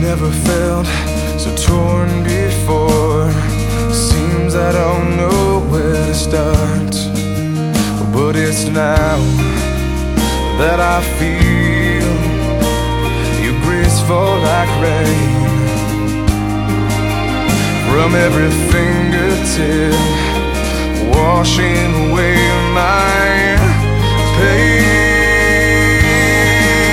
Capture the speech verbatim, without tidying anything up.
Never felt so torn before. Seems I don't know where to start, but it's now that I feel your grace fall like rain from every fingertip, washing away my